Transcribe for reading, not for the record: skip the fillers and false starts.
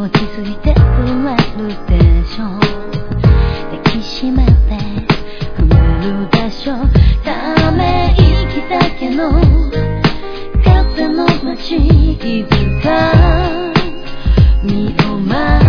落ち着いて震えるでしょ抱きしめて踏めるでしょため息だけの風の街いつか身を任